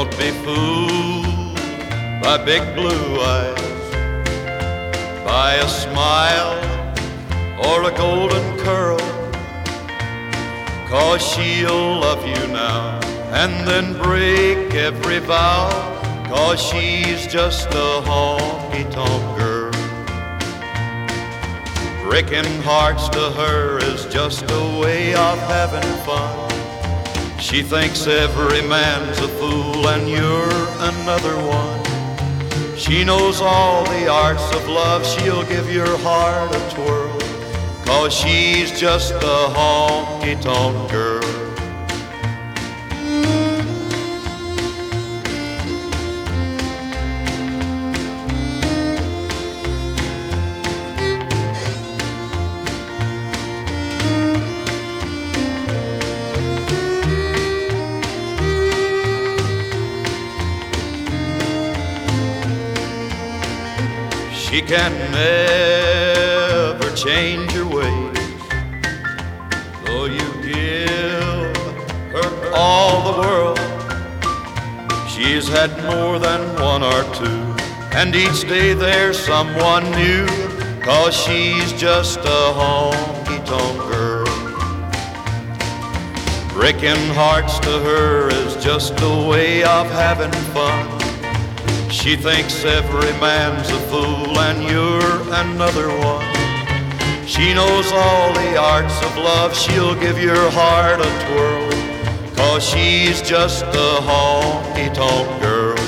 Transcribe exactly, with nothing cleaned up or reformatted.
Don't be fooled by big blue eyes, by a smile or a golden curl, 'cause she'll love you now and then break every vow, 'cause she's just a honky-tonk girl. Breaking hearts to her is just a way of having fun. She thinks every man's a fool and you're another one. She knows all the arts of love, she'll give your heart a twirl, 'cause she's just a honky-tonk girl. She can never change her ways, though you give her all the world. She's had more than one or two, and each day there's someone new, 'cause she's just a honky-tonk girl. Breaking hearts to her is just a way of having fun. She thinks every man's a fool and you're another one. She knows all the arts of love, she'll give your heart a twirl, 'cause she's just a honky-tonk girl.